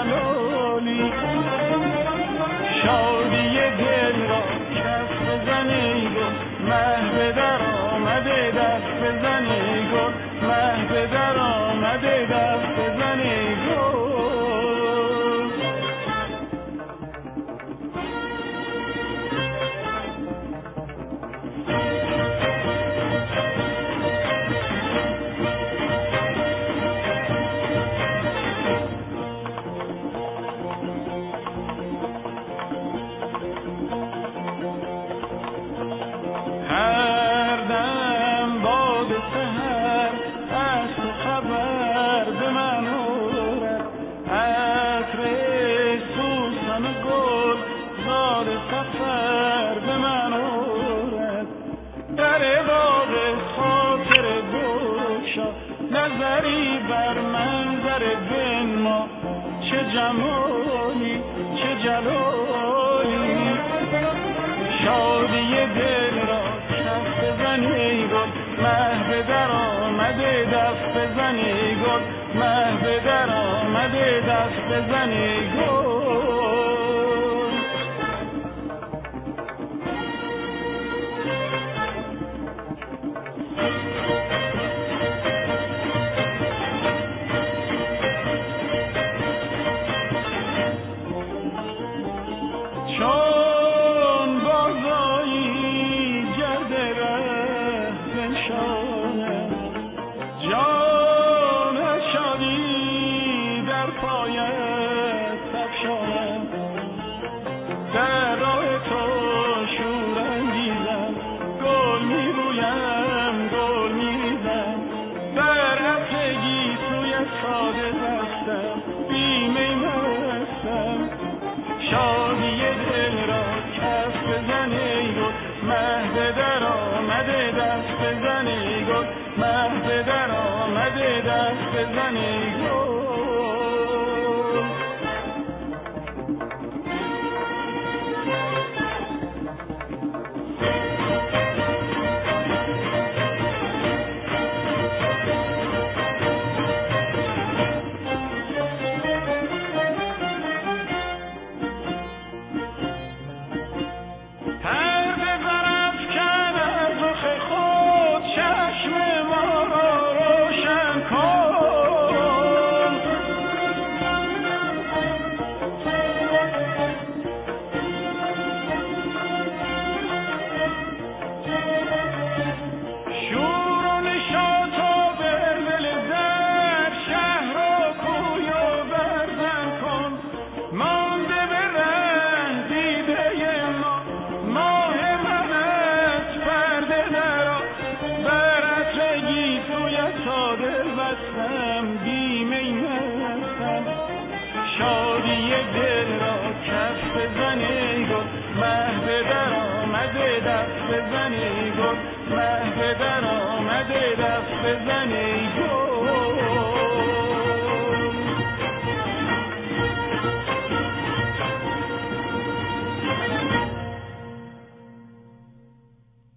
جلالی شادی دل را کف بزنی گل مه به در آمده دست بزنی گل مه به در آمده دست بزنی گل نظری بر منظر بنما چه جمالی چه جلالی شادی دل را کف بزنی گل مه به در آمده دست بزنی گل مه به در آمده دست بزنی گل در راه تو شور انگیزم گل میرویم گل میزم بر عطرگی توی ساده دستم بیمی مستم شادی دل را کف بزنی گل مه به در آمده دست بزنی گل مه به در آمده دست بزنی گل شادی دل را کف بزنی گل مه به در آمده دست بزنی گل مه به در آمده دست بزنی